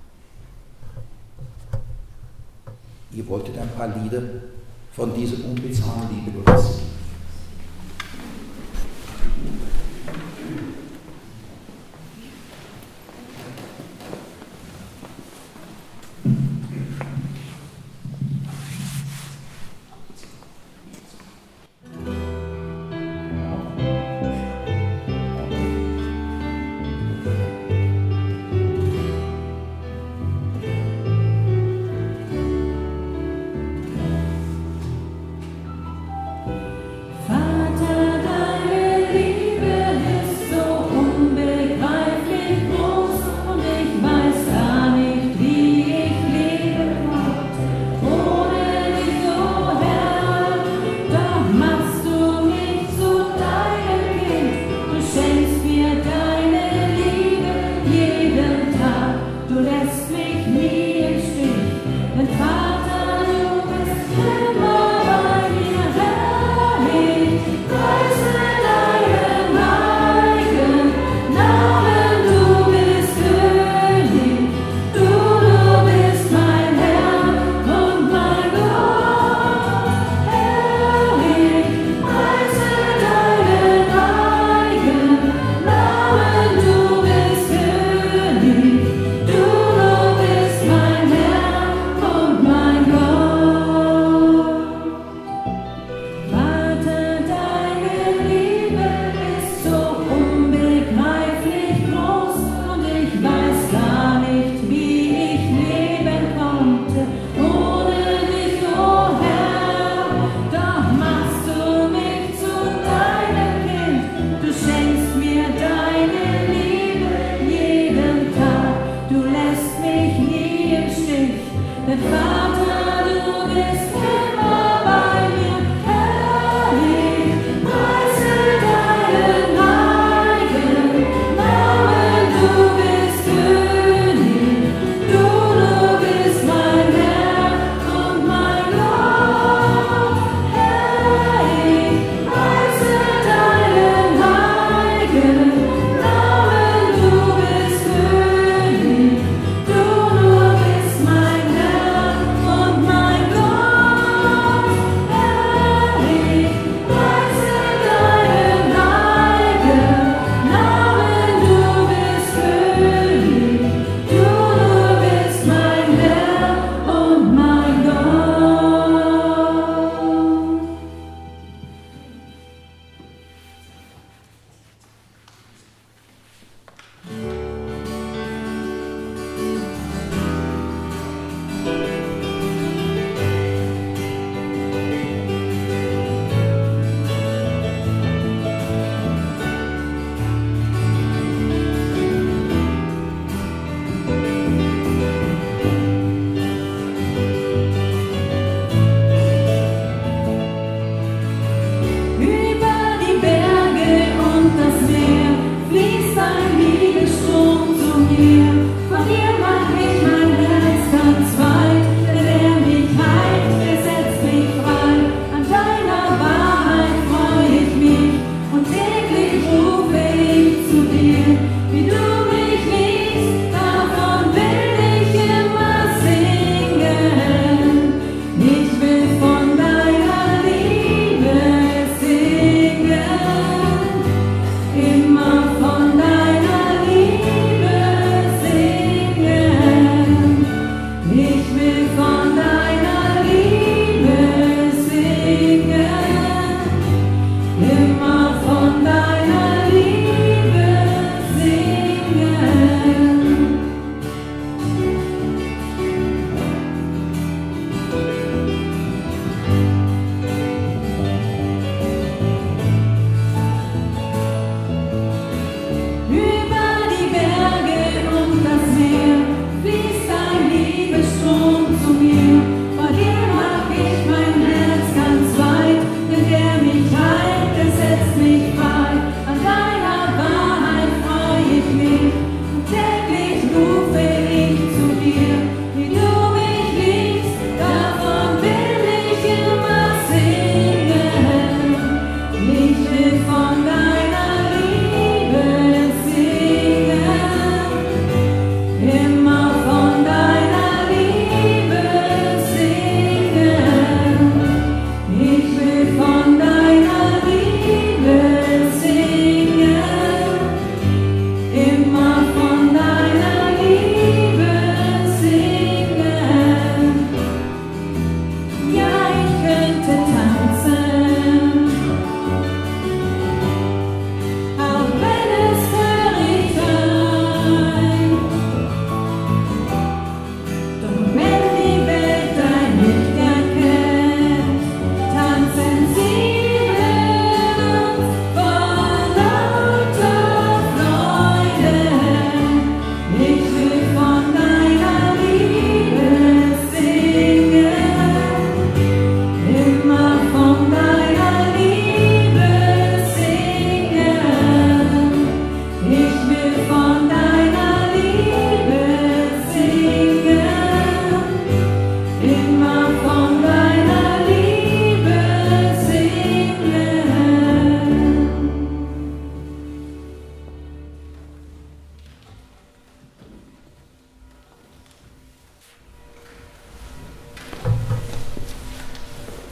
Ihr wolltet ein paar Lieder von dieser unbezahlbaren Liebe Gottes singen.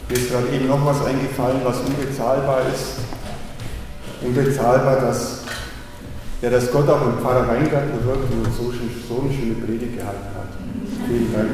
Mir ist gerade eben noch was eingefallen, was unbezahlbar ist. Unbezahlbar, dass Gott auch im Pfarrer Weingarten wirkt und so eine schöne Predigt gehalten hat. Vielen Dank.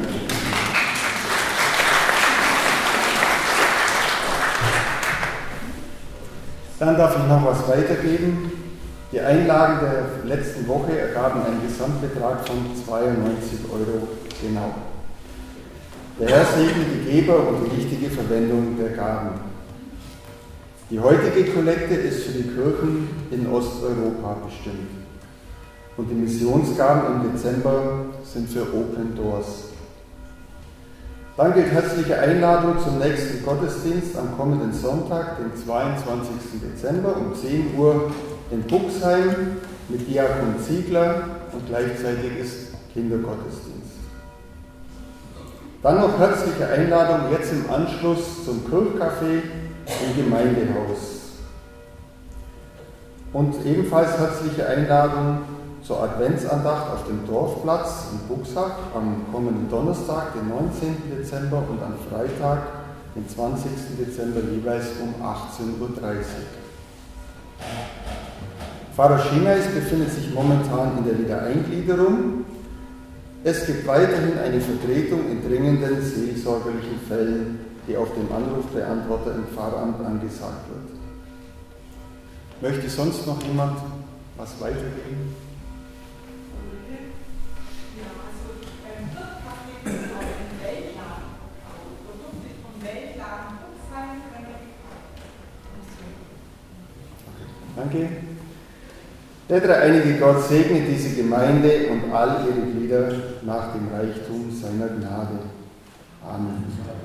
Dann darf ich noch was weitergeben. Die Einlagen der letzten Woche ergaben einen Gesamtbetrag von 92 € genau. Der Herr segne die Geber und die richtige Verwendung der Gaben. Die heutige Kollekte ist für die Kirchen in Osteuropa bestimmt. Und die Missionsgaben im Dezember sind für Open Doors. Dann gilt herzliche Einladung zum nächsten Gottesdienst am kommenden Sonntag, den 22. Dezember um 10 Uhr in Buxheim mit Diakon Ziegler und gleichzeitig ist Kindergottesdienst. Dann noch herzliche Einladung jetzt im Anschluss zum Kirchcafé im Gemeindehaus. Und ebenfalls herzliche Einladung zur Adventsandacht auf dem Dorfplatz in Buxach am kommenden Donnerstag, den 19. Dezember und am Freitag, den 20. Dezember jeweils um 18:30 Uhr. Pfarrer Schimeis befindet sich momentan in der Wiedereingliederung. Es gibt weiterhin eine Vertretung in dringenden seelsorgerlichen Fällen, die auf dem Anrufbeantworter im Pfarramt angesagt wird. Möchte sonst noch jemand was weitergeben? Danke. Der dreieinige Gott segne diese Gemeinde und all ihre Glieder nach dem Reichtum seiner Gnade. Amen.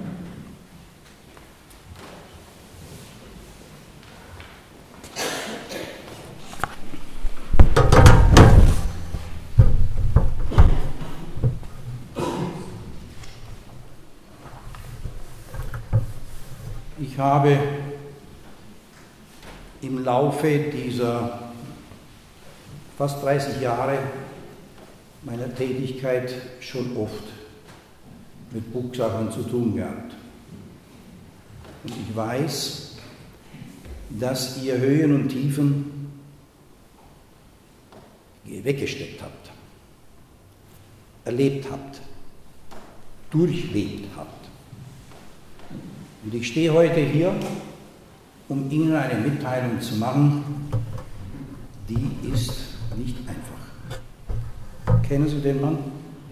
Ich habe im Laufe dieser fast 30 Jahre meiner Tätigkeit schon oft mit Buchsachen zu tun gehabt. Und ich weiß, dass ihr Höhen und Tiefen weggesteckt habt, erlebt habt, durchlebt habt. Und ich stehe heute hier, um Ihnen eine Mitteilung zu machen, die ist nicht einfach. Kennen Sie den Mann?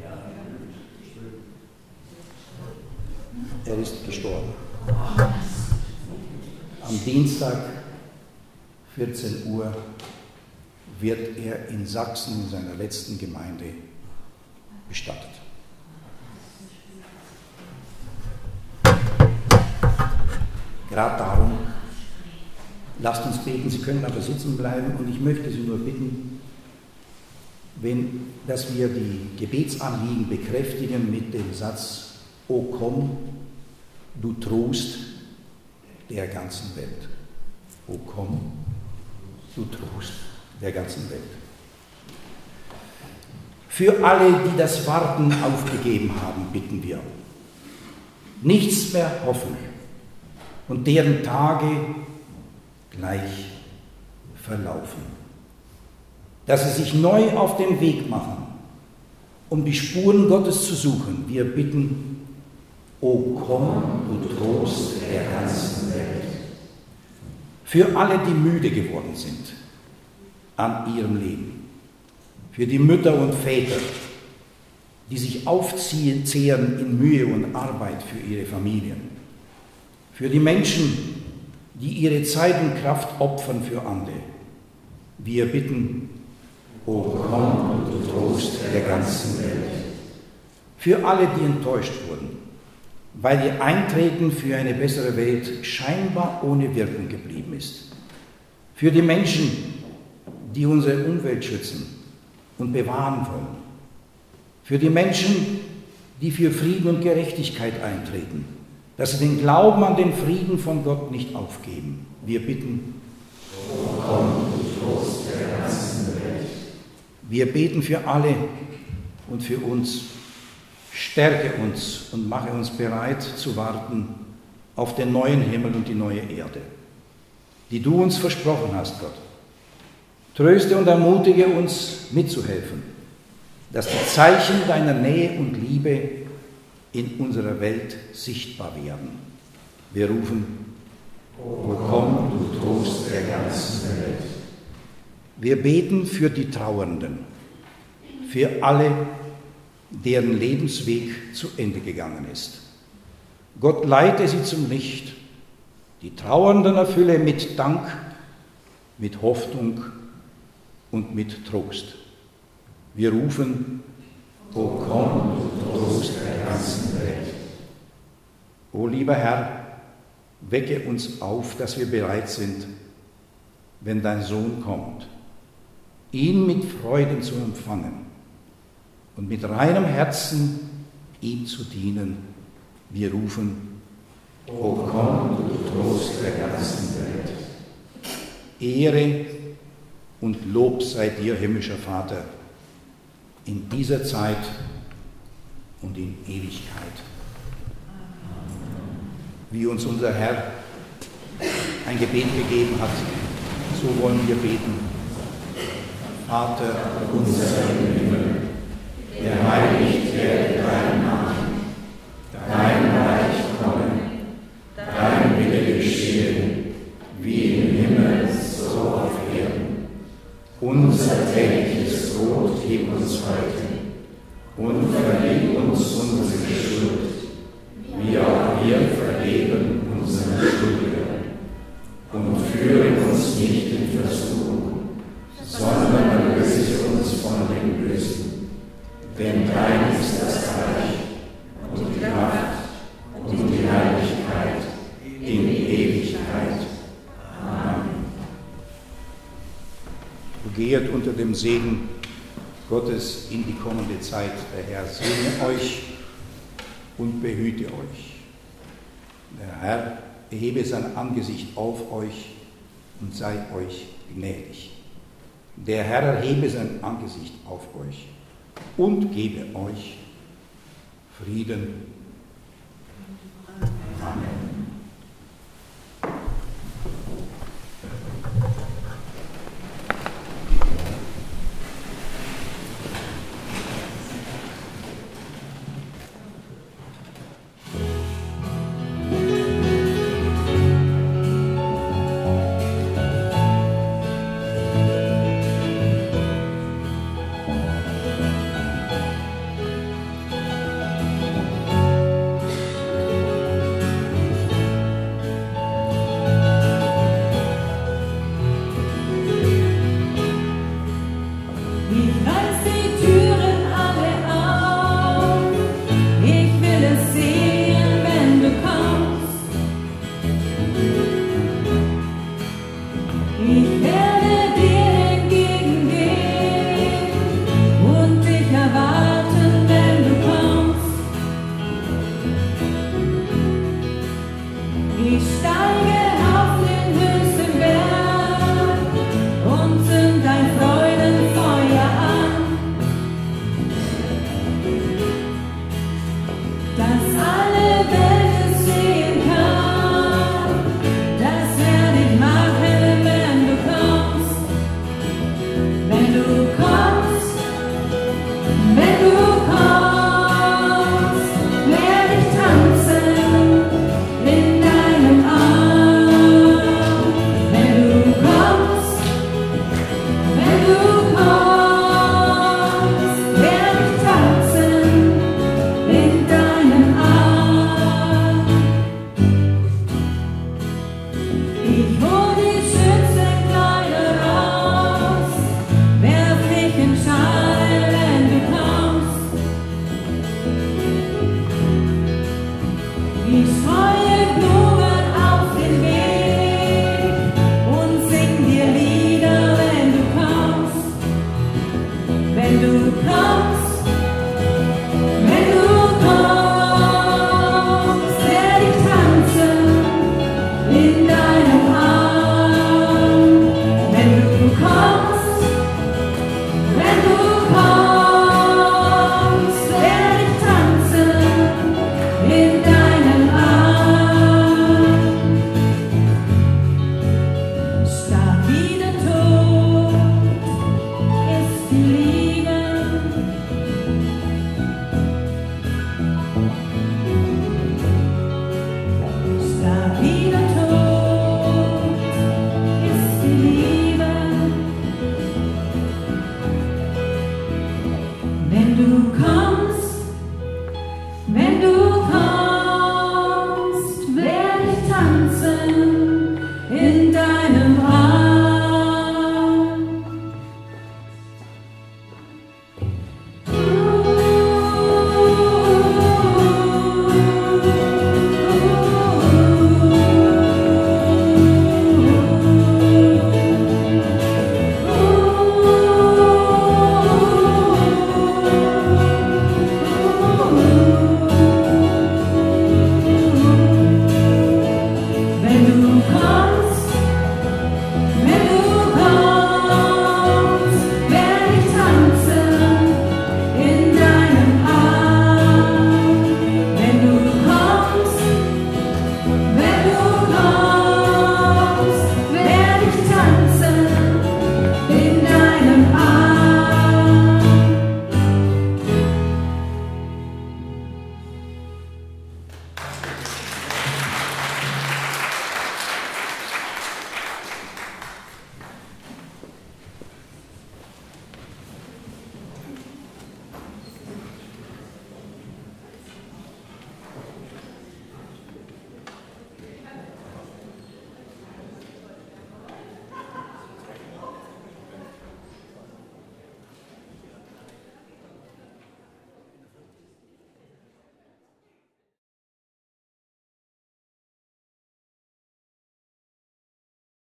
Er ist gestorben. Am Dienstag, 14 Uhr, wird er in Sachsen in seiner letzten Gemeinde bestattet. Gerade darum, lasst uns beten, Sie können aber sitzen bleiben und ich möchte Sie nur bitten, dass wir die Gebetsanliegen bekräftigen mit dem Satz: O komm, du Trost der ganzen Welt. O komm, du Trost der ganzen Welt. Für alle, die das Warten aufgegeben haben, bitten wir, nichts mehr hoffen und deren Tage gleich verlaufen. Dass sie sich neu auf den Weg machen, um die Spuren Gottes zu suchen. Wir bitten, O komm, du Trost der ganzen Welt. Für alle, die müde geworden sind an ihrem Leben. Für die Mütter und Väter, die sich aufzehren in Mühe und Arbeit für ihre Familien. Für die Menschen, die ihre Zeit und Kraft opfern für andere. Wir bitten, O komm, du Trost der ganzen Welt. Für alle, die enttäuscht wurden, weil ihr Eintreten für eine bessere Welt scheinbar ohne Wirkung geblieben ist. Für die Menschen, die unsere Umwelt schützen und bewahren wollen. Für die Menschen, die für Frieden und Gerechtigkeit eintreten, dass sie den Glauben an den Frieden von Gott nicht aufgeben. Wir bitten, O komm, du Trost der ganzen Welt. Wir beten für alle und für uns. Stärke uns und mache uns bereit zu warten auf den neuen Himmel und die neue Erde, die du uns versprochen hast, Gott. Tröste und ermutige uns, mitzuhelfen, dass die Zeichen deiner Nähe und Liebe in unserer Welt sichtbar werden. Wir rufen: O komm, du Trost der ganzen Welt. Wir beten für die Trauernden, für alle, deren Lebensweg zu Ende gegangen ist. Gott leite sie zum Licht, die Trauernden erfülle mit Dank, mit Hoffnung und mit Trost. Wir rufen: O komm, du Trost der ganzen Welt. O lieber Herr, wecke uns auf, dass wir bereit sind, wenn dein Sohn kommt, ihn mit Freuden zu empfangen und mit reinem Herzen ihm zu dienen. Wir rufen: O komm, du Trost der ganzen Welt. Ehre und Lob sei dir, himmlischer Vater, in dieser Zeit und in Ewigkeit. Wie uns unser Herr ein Gebet gegeben hat, so wollen wir beten. Vater unser im Himmel, geheiligt werde dein Name, dein Reich komme, dein Wille geschehe, wie im Himmel, so auf Erden. Unser tägliches Brot gib uns heute und vergib uns unsere Schuld, wie auch wir vergeben unseren Schuldigern. Und führe uns nicht in Versuchung, sondern erlöse uns von dem Bösen. Denn dein ist das Reich und die Kraft und die Herrlichkeit in Ewigkeit. Amen. Gehet unter dem Segen Gottes in die kommende Zeit. Der Herr segne euch und behüte euch. Der Herr erhebe sein Angesicht auf euch und sei euch gnädig. Der Herr erhebe sein Angesicht auf euch und gebe euch Frieden. Amen. In deinem Arm. Herrn.